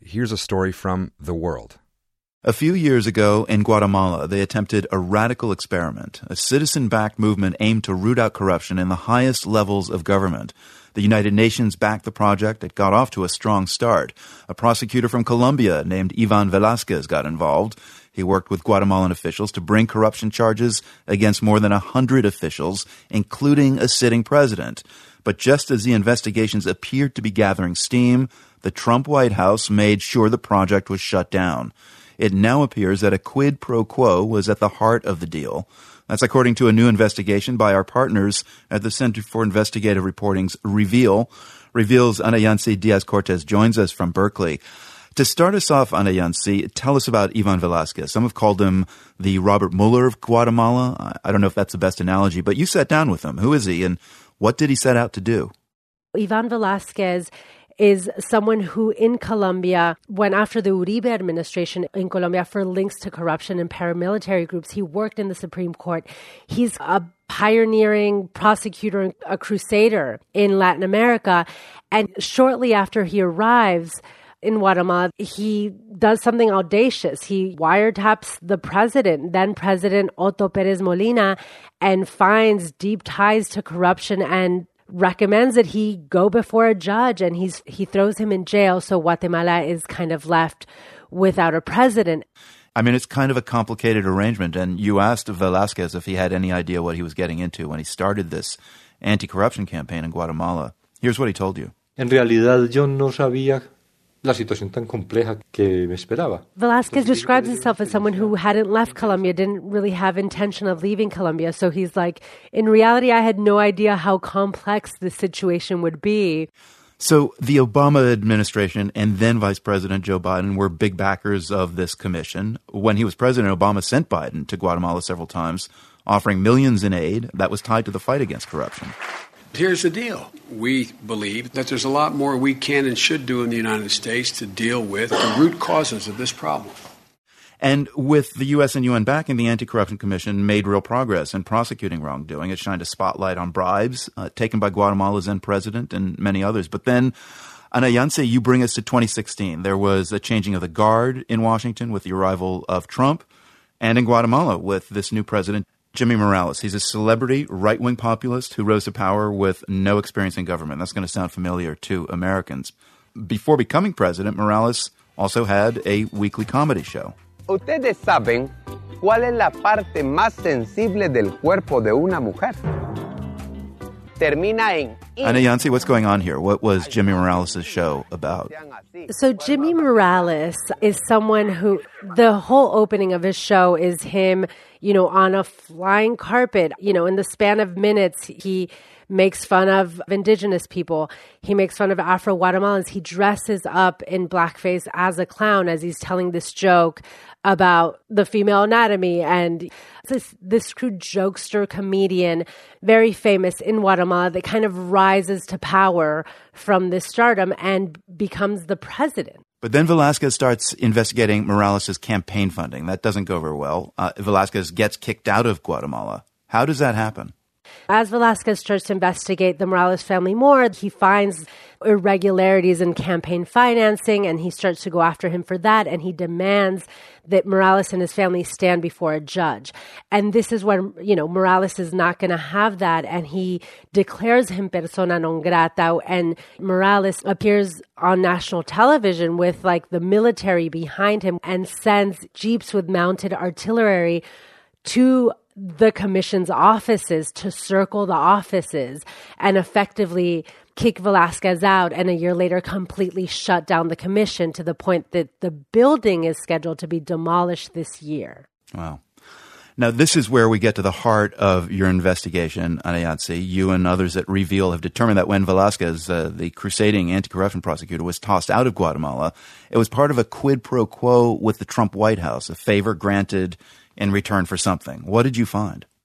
here's a story from The World. A few years ago in Guatemala, they attempted a radical experiment, a citizen-backed movement aimed to root out corruption in the highest levels of government. The United Nations backed the project. It got off to a strong start. A prosecutor from Colombia named Ivan Velázquez got involved. He worked with Guatemalan officials to bring corruption charges against more than 100 officials, including a sitting president. But just as the investigations appeared to be gathering steam, the Trump White House made sure the project was shut down. It now appears that a quid pro quo was at the heart of the deal. That's according to a new investigation by our partners at the Center for Investigative Reporting's Reveal. Reveal's Ana Yancy Diaz-Cortez joins us from Berkeley. To start us off, Ana Yancy, tell us about Ivan Velázquez. Some have called him the Robert Mueller of Guatemala. I don't know if that's the best analogy, but you sat down with him. Who is he, and what did he set out to do? Ivan Velázquez is someone who in Colombia went after the Uribe administration in Colombia for links to corruption and paramilitary groups. He worked in the Supreme Court. He's a pioneering prosecutor, a crusader in Latin America. And shortly after he arrives in Guatemala, he does something audacious. He wiretaps the president, then President Otto Pérez Molina, and finds deep ties to corruption and recommends that he go before a judge, and he throws him in jail. So Guatemala is kind of left without a president. I mean, it's kind of a complicated arrangement. And you asked Velázquez if he had any idea what he was getting into when he started this anti-corruption campaign in Guatemala. Here's what he told you. En realidad, yo no sabía la situación tan compleja que me esperaba. Velázquez describes himself as someone who hadn't left Colombia, didn't really have intention of leaving Colombia. So he's like, in reality, I had no idea how complex the situation would be. So the Obama administration and then Vice President Joe Biden were big backers of this commission. When he was president, Obama sent Biden to Guatemala several times, offering millions in aid that was tied to the fight against corruption. Here's the deal. We believe that there's a lot more we can and should do in the United States to deal with the root causes of this problem. And with the U.S. and UN backing, the Anti-Corruption Commission made real progress in prosecuting wrongdoing. It shined a spotlight on bribes taken by Guatemala's then president and many others. But then, Ana Yancy, you bring us to 2016. There was a changing of the guard in Washington with the arrival of Trump, and in Guatemala with this new president, Jimmy Morales. He's a celebrity right-wing populist who rose to power with no experience in government. That's going to sound familiar to Americans. Before becoming president, Morales also had a weekly comedy show. ¿Ustedes saben cuál es la parte más sensible del cuerpo de una mujer? Termina en... Ana Yancy, what's going on here? What was Jimmy Morales' show about? So Jimmy Morales is someone who, the whole opening of his show is him, on a flying carpet. In the span of minutes, he makes fun of indigenous people. He makes fun of Afro-Guatemalans. He dresses up in blackface as a clown as he's telling this joke about the female anatomy. And this crude jokester comedian, very famous in Guatemala, that kind of rises to power from this stardom and becomes the president. But then Velázquez starts investigating Morales' campaign funding. That doesn't go very well. Velázquez gets kicked out of Guatemala. How does that happen? As Velázquez starts to investigate the Morales family more, he finds irregularities in campaign financing, and he starts to go after him for that, and he demands that Morales and his family stand before a judge. And this is when, Morales is not going to have that, and he declares him persona non grata, and Morales appears on national television with, the military behind him and sends jeeps with mounted artillery to the commission's offices to circle the offices and effectively kick Velázquez out, and a year later completely shut down the commission to the point that the building is scheduled to be demolished this year. Wow. Now, this is where we get to the heart of your investigation, Ana Yancy. You and others at Reveal have determined that when Velázquez, the crusading anti-corruption prosecutor, was tossed out of Guatemala, it was part of a quid pro quo with the Trump White House, a favor granted in return for something. What did you find?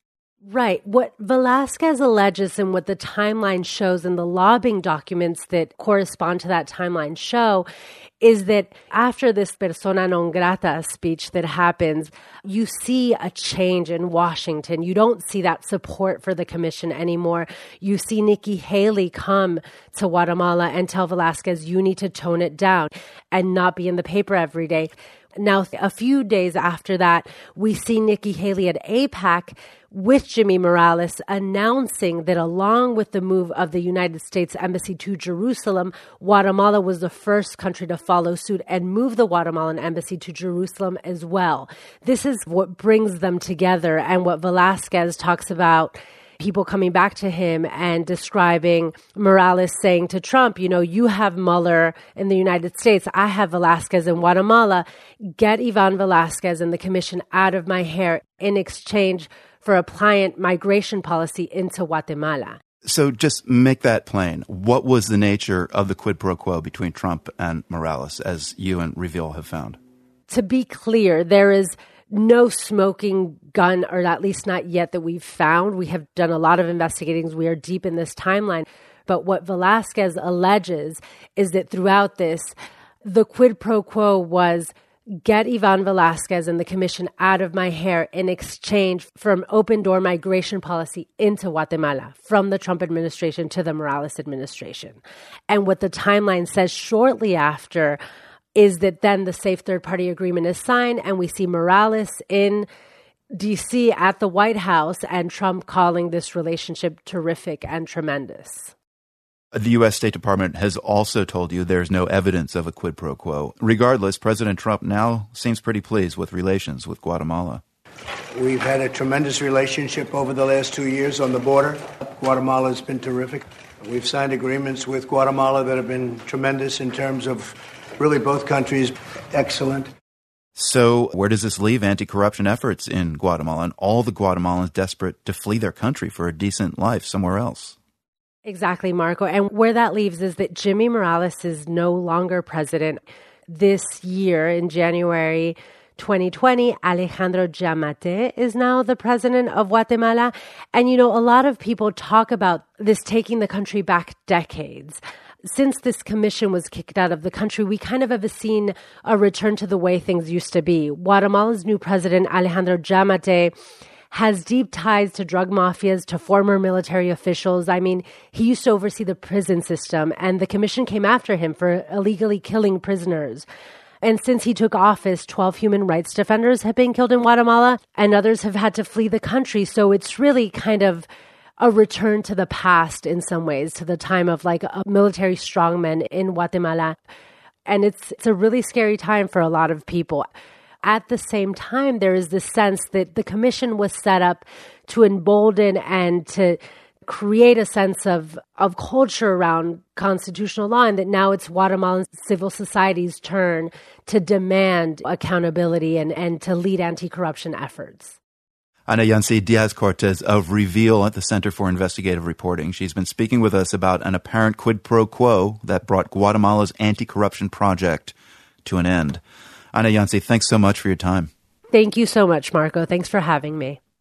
Right. What Velázquez alleges and what the timeline shows and the lobbying documents that correspond to that timeline show is that after this persona non grata speech that happens, you see a change in Washington. You don't see that support for the commission anymore. You see Nikki Haley come to Guatemala and tell Velázquez, you need to tone it down and not be in the paper every day. Now, a few days after that, we see Nikki Haley at AIPAC with Jimmy Morales announcing that along with the move of the United States Embassy to Jerusalem, Guatemala was the first country to follow suit and move the Guatemalan Embassy to Jerusalem as well. This is what brings them together and what Velázquez talks about. People coming back to him and describing Morales saying to Trump, you know, you have Mueller in the United States. I have Velázquez in Guatemala. Get Ivan Velázquez and the commission out of my hair in exchange for a pliant migration policy into Guatemala. So just make that plain. What was the nature of the quid pro quo between Trump and Morales, as you and Reveal have found? To be clear, there is no smoking gun, or at least not yet that we've found. We have done a lot of investigating. We are deep in this timeline. But what Velázquez alleges is that throughout this, the quid pro quo was get Ivan Velázquez and the commission out of my hair in exchange for an open-door migration policy into Guatemala from the Trump administration to the Morales administration. And what the timeline says shortly after is that then the safe third-party agreement is signed and we see Morales in D.C. at the White House and Trump calling this relationship terrific and tremendous. The U.S. State Department has also told you there's no evidence of a quid pro quo. Regardless, President Trump now seems pretty pleased with relations with Guatemala. We've had a tremendous relationship over the last 2 years on the border. Guatemala has been terrific. We've signed agreements with Guatemala that have been tremendous in terms of really both countries. Excellent. So where does this leave anti-corruption efforts in Guatemala and all the Guatemalans desperate to flee their country for a decent life somewhere else? Exactly, Marco. And where that leaves is that Jimmy Morales is no longer president. This year, in January 2020, Alejandro Giammattei is now the president of Guatemala. And, you know, a lot of people talk about this taking the country back decades. Since this commission was kicked out of the country, we kind of have seen a return to the way things used to be. Guatemala's new president, Alejandro Giammattei, has deep ties to drug mafias, to former military officials. I mean, he used to oversee the prison system, and the commission came after him for illegally killing prisoners. And since he took office, 12 human rights defenders have been killed in Guatemala, and others have had to flee the country. So it's really kind of a return to the past in some ways, to the time of like a military strongman in Guatemala. And it's a really scary time for a lot of people. At the same time, there is this sense that the commission was set up to embolden and to create a sense of culture around constitutional law, and that now it's Guatemalan civil society's turn to demand accountability and to lead anti-corruption efforts. Ana Yancy Diaz-Cortez of Reveal at the Center for Investigative Reporting. She's been speaking with us about an apparent quid pro quo that brought Guatemala's anti-corruption project to an end. Ana Yancy, thanks so much for your time. Thank you so much, Marco. Thanks for having me.